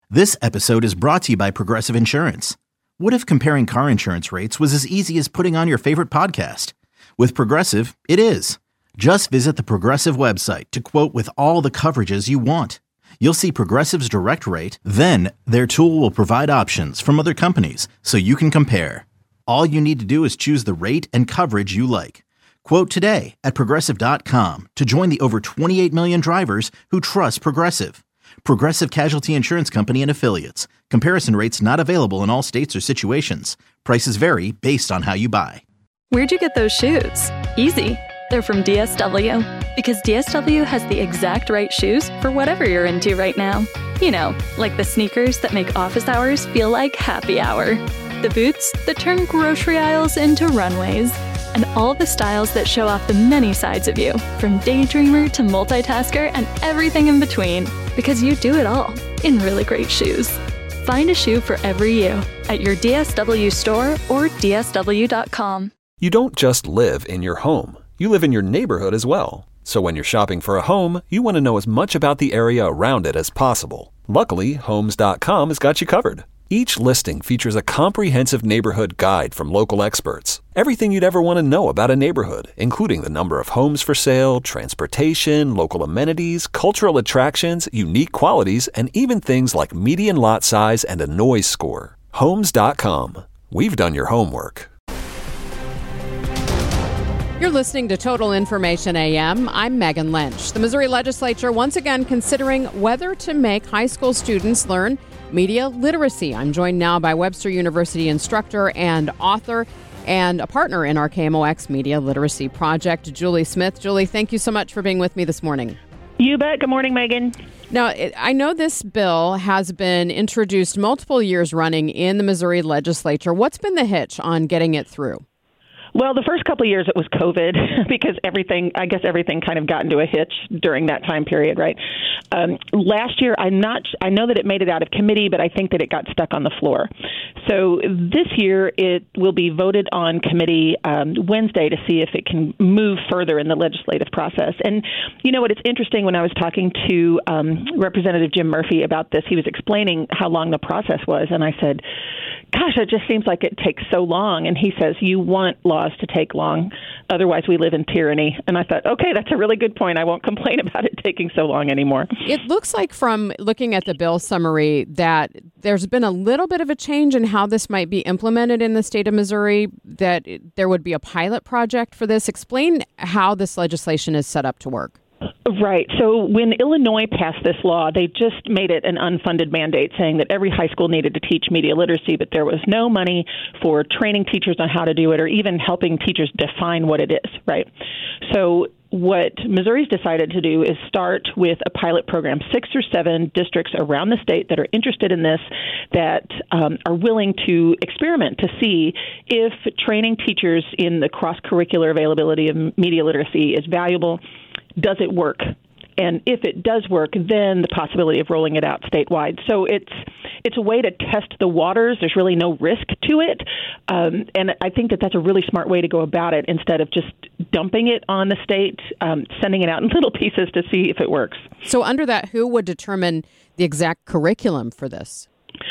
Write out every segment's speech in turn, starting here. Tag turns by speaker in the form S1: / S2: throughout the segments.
S1: This episode is brought to you by Progressive Insurance. What if comparing car insurance rates was as easy as putting on your favorite podcast? With Progressive, it is. Just visit the Progressive website to quote with all the coverages you want. You'll see Progressive's direct rate, then their tool will provide options from other companies so you can compare. All you need to do is choose the rate and coverage you like. Quote today at Progressive.com to join the over 28 million drivers who trust Progressive. Progressive Casualty Insurance Company and Affiliates. Comparison rates not available in all states or situations. Prices vary based on how you buy.
S2: Where'd you get those shoes? Easy. They're from DSW. Because DSW has the exact right shoes for whatever you're into right now. You know, like the sneakers that make office hours feel like happy hour. The boots that turn grocery aisles into runways. And all the styles that show off the many sides of you, from daydreamer to multitasker and everything in between. Because you do it all in really great shoes. Find a shoe for every you at your DSW store or DSW.com.
S3: You don't just live in your home. You live in your neighborhood as well. So when you're shopping for a home, you want to know as much about the area around it as possible. Luckily, Homes.com has got you covered. Each listing features a comprehensive neighborhood guide from local experts. Everything you'd ever want to know about a neighborhood, including the number of homes for sale, transportation, local amenities, cultural attractions, unique qualities, and even things like median lot size and a noise score. Homes.com. We've done your homework.
S4: You're listening to Total Information AM. I'm Megan Lynch. The Missouri Legislature once again considering whether to make high school students learn media literacy. I'm joined now by Webster University instructor and author and a partner in our KMOX Media Literacy Project, Julie Smith. Julie, thank you so much for being with me this morning.
S5: You bet. Good morning, Megan.
S4: Now, I know this bill has been introduced multiple years running in the Missouri Legislature. What's been the hitch on getting it through?
S5: Well, the first couple of years it was COVID because everything kind of got into a hitch during that time period, right? Last year, I know that it made it out of committee, but I think that it got stuck on the floor. So this year it will be voted on committee Wednesday to see if it can move further in the legislative process. And you know what? It's interesting. When I was talking to Representative Jim Murphy about this, he was explaining how long the process was, and I said, gosh, it just seems like it takes so long. And he says, you want laws to take long, otherwise we live in tyranny. And I thought, okay, that's a really good point. I won't complain about it taking so long anymore.
S4: It looks like from looking at the bill summary that there's been a little bit of a change in how this might be implemented in the state of Missouri, that there would be a pilot project for this. Explain how this legislation is set up to work.
S5: Right. So when Illinois passed this law, they just made it an unfunded mandate saying that every high school needed to teach media literacy, but there was no money for training teachers on how to do it or even helping teachers define what it is, right? So what Missouri's decided to do is start with a pilot program, 6 or 7 districts around the state that are interested in this, that are willing to experiment to see if training teachers in the cross-curricular availability of media literacy is valuable. Does it work? And if it does work, then the possibility of rolling it out statewide. So it's a way to test the waters. There's really no risk to it. And I think that that's a really smart way to go about it instead of just dumping it on the state, sending it out in little pieces to see if it works.
S4: So under that, who would determine the exact curriculum for this?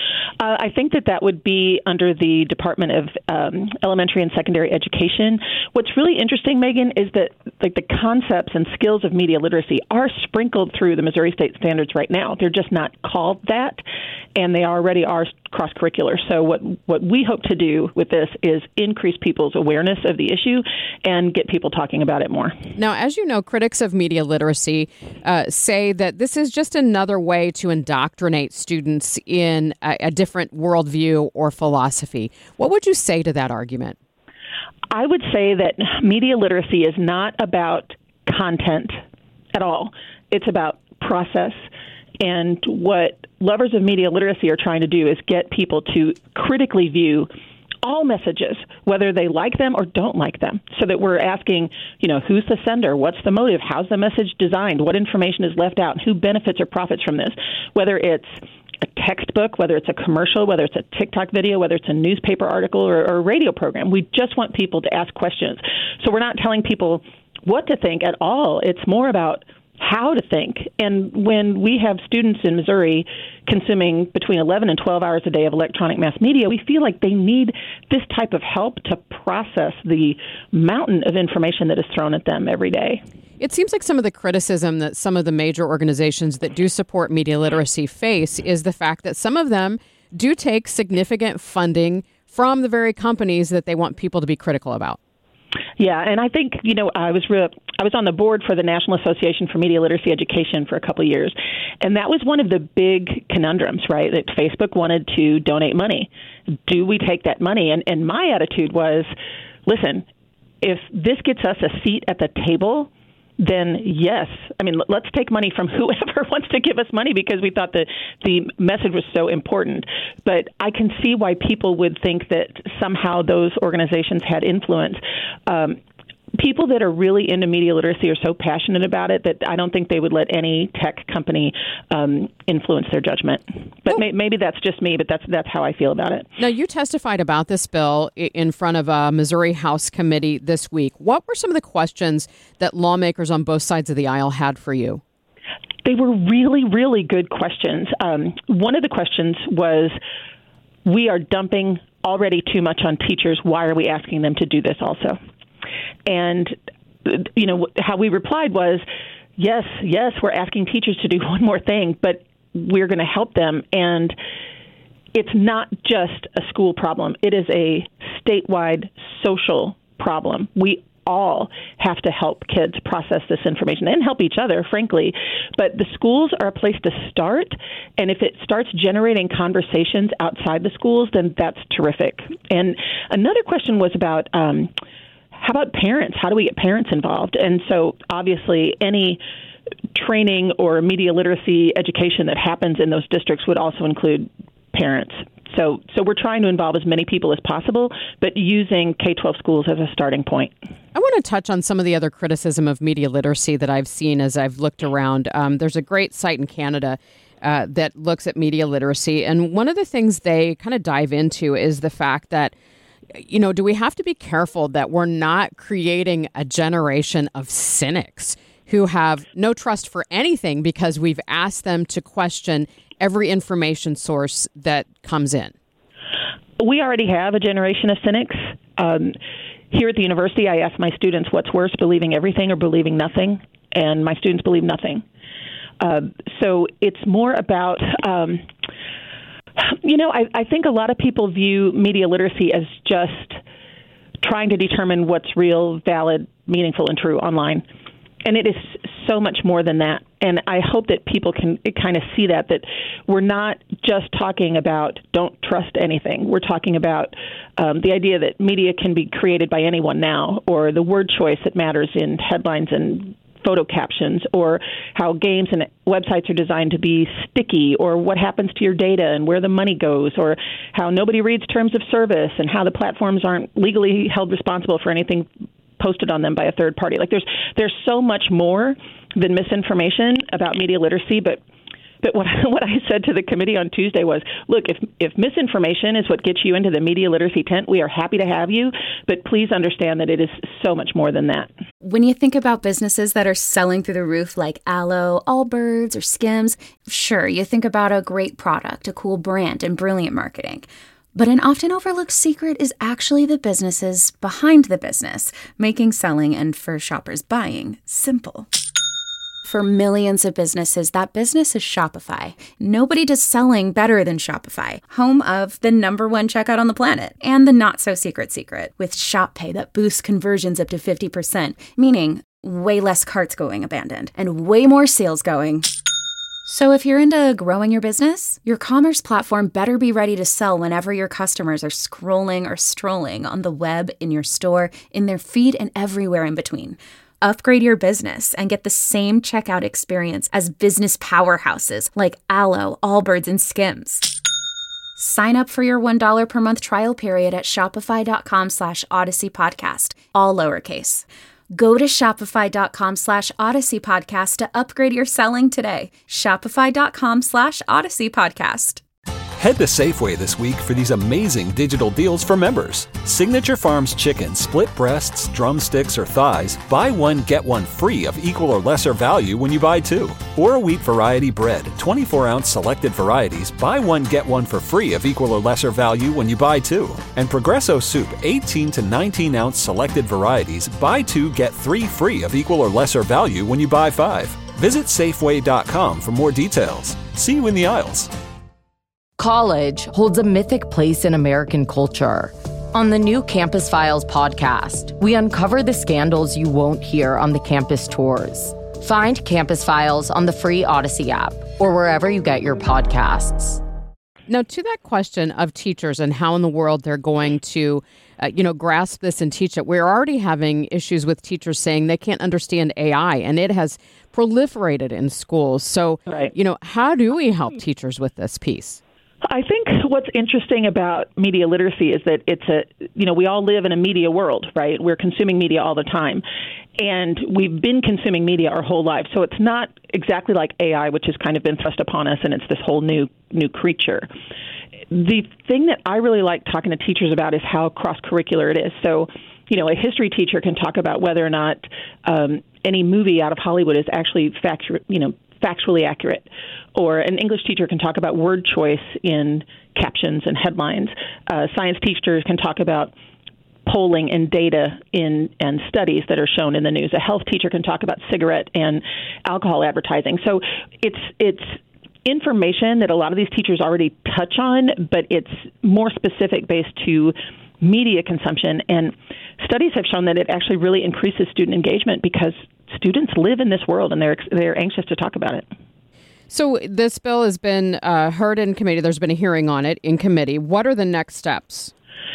S5: I think that would be under the Department of Elementary and Secondary Education. What's really interesting, Megan, is that like the concepts and skills of media literacy are sprinkled through the Missouri State Standards right now. They're just not called that, and they already are cross-curricular. So what we hope to do with this is increase people's awareness of the issue and get people talking about it more.
S4: Now, as you know, critics of media literacy say that this is just another way to indoctrinate students in a different worldview or philosophy. What would you say to that argument?
S5: I would say that media literacy is not about content at all. It's about process. And what lovers of media literacy are trying to do is get people to critically view all messages, whether they like them or don't like them, so that we're asking, who's the sender? What's the motive? How's the message designed? What information is left out? Who benefits or profits from this? Whether it's a textbook, whether it's a commercial, whether it's a TikTok video, whether it's a newspaper article or a radio program. We just want people to ask questions. So we're not telling people what to think at all. It's more about how to think. And when we have students in Missouri consuming between 11 and 12 hours a day of electronic mass media, we feel like they need this type of help to process the mountain of information that is thrown at them every day.
S4: It seems like some of the criticism that some of the major organizations that do support media literacy face is the fact that some of them do take significant funding from the very companies that they want people to be critical about.
S5: Yeah, and I think, I was on the board for the National Association for Media Literacy Education for a couple of years, and that was one of the big conundrums, right, that Facebook wanted to donate money. Do we take that money? And my attitude was, listen, if this gets us a seat at the table, then yes. I mean, let's take money from whoever wants to give us money because we thought that the message was so important. But I can see why people would think that somehow those organizations had influence. People that are really into media literacy are so passionate about it that I don't think they would let any tech company influence their judgment. But maybe that's just me, but that's how I feel about it.
S4: Now, you testified about this bill in front of a Missouri House committee this week. What were some of the questions that lawmakers on both sides of the aisle had for you?
S5: They were really, really good questions. One of the questions was, we are dumping already too much on teachers. Why are we asking them to do this also? And, how we replied was, yes, we're asking teachers to do one more thing, but we're going to help them. And it's not just a school problem. It is a statewide social problem. We all have to help kids process this information and help each other, frankly. But the schools are a place to start. And if it starts generating conversations outside the schools, then that's terrific. And another question was about, how about parents? How do we get parents involved? And so obviously any training or media literacy education that happens in those districts would also include parents. So we're trying to involve as many people as possible, but using K-12 schools as a starting point.
S4: I want to touch on some of the other criticism of media literacy that I've seen as I've looked around. There's a great site in Canada that looks at media literacy. And one of the things they kind of dive into is the fact that, do we have to be careful that we're not creating a generation of cynics who have no trust for anything because we've asked them to question every information source that comes in?
S5: We already have a generation of cynics. Here at the university, I ask my students, what's worse, believing everything or believing nothing? And my students believe nothing. So it's more about... I think a lot of people view media literacy as just trying to determine what's real, valid, meaningful, and true online. And it is so much more than that. And I hope that people can kind of see that we're not just talking about don't trust anything. We're talking about the idea that media can be created by anyone now, or the word choice that matters in headlines and photo captions, or how games and websites are designed to be sticky, or what happens to your data and where the money goes, or how nobody reads terms of service and how the platforms aren't legally held responsible for anything posted on them by a third party. Like there's so much more than misinformation about media literacy, but what I said to the committee on Tuesday was, look, if misinformation is what gets you into the media literacy tent, we are happy to have you, but please understand that it is so much more than that.
S6: When you think about businesses that are selling through the roof like Aloe, Allbirds, or Skims, sure, you think about a great product, a cool brand, and brilliant marketing. But an often overlooked secret is actually the businesses behind the business, making selling and, for shoppers, buying simple. For millions of businesses, that business is Shopify. Nobody does selling better than Shopify, home of the #1 checkout on the planet, and the not-so-secret secret, with Shop Pay that boosts conversions up to 50%, meaning way less carts going abandoned, and way more sales going. So if you're into growing your business, your commerce platform better be ready to sell whenever your customers are scrolling or strolling on the web, in your store, in their feed, and everywhere in between. Upgrade your business and get the same checkout experience as business powerhouses like Aloe, Allbirds, and Skims. Sign up for your $1 per month trial period at shopify.com/Odyssey Podcast, all lowercase. Go to shopify.com/Odyssey Podcast to upgrade your selling today. Shopify.com/Odyssey Podcast.
S3: Head to Safeway this week for these amazing digital deals for members. Signature Farms chicken, split breasts, drumsticks, or thighs, buy one, get one free of equal or lesser value when you buy two. Or a wheat variety bread, 24-ounce selected varieties, buy one, get one for free of equal or lesser value when you buy two. And Progresso soup, 18 to 19-ounce selected varieties, buy two, get three free of equal or lesser value when you buy five. Visit Safeway.com for more details. See you in the aisles.
S7: College holds a mythic place in American culture. On the new Campus Files podcast, we uncover the scandals you won't hear on the campus tours. Find Campus Files on the free Odyssey app or wherever you get your podcasts.
S4: Now, to that question of teachers and how in the world they're going to, grasp this and teach it, we're already having issues with teachers saying they can't understand AI, and it has proliferated in schools. So, how do we help teachers with this piece?
S5: I think what's interesting about media literacy is that we all live in a media world, right? We're consuming media all the time. And we've been consuming media our whole lives. So it's not exactly like AI, which has kind of been thrust upon us, and it's this whole new creature. The thing that I really like talking to teachers about is how cross-curricular it is. So, a history teacher can talk about whether or not any movie out of Hollywood is actually factually accurate. Or an English teacher can talk about word choice in captions and headlines. Science teachers can talk about polling and data and studies that are shown in the news. A health teacher can talk about cigarette and alcohol advertising. So it's information that a lot of these teachers already touch on, but it's more specific based to media consumption. And studies have shown that it actually really increases student engagement because students live in this world and they're anxious to talk about it.
S4: So this bill has been heard in committee. There's been a hearing on it in committee. What are the next steps?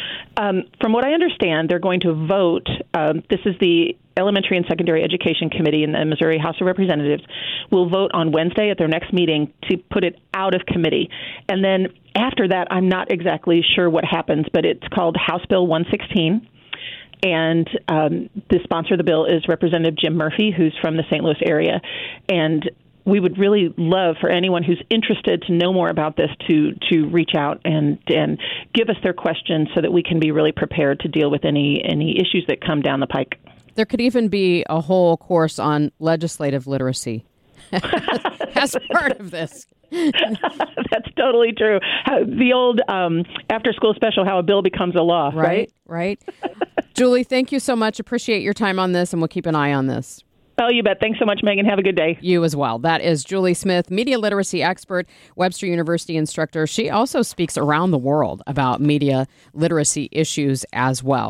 S5: From what I understand, they're going to vote. This is the Elementary and Secondary Education Committee in the Missouri House of Representatives will vote on Wednesday at their next meeting to put it out of committee. And then after that, I'm not exactly sure what happens, but it's called House Bill 116. And the sponsor of the bill is Representative Jim Murphy, who's from the St. Louis area. And we would really love for anyone who's interested to know more about this to reach out and give us their questions so that we can be really prepared to deal with any issues that come down the pike.
S4: There could even be a whole course on legislative literacy as part of this.
S5: That's totally true. The old after-school special, how a bill becomes a law, right?
S4: Right. Julie, thank you so much. Appreciate your time on this, and we'll keep an eye on this.
S5: Oh, you bet. Thanks so much, Megan. Have a good day.
S4: You as well. That is Julie Smith, media literacy expert, Webster University instructor. She also speaks around the world about media literacy issues as well.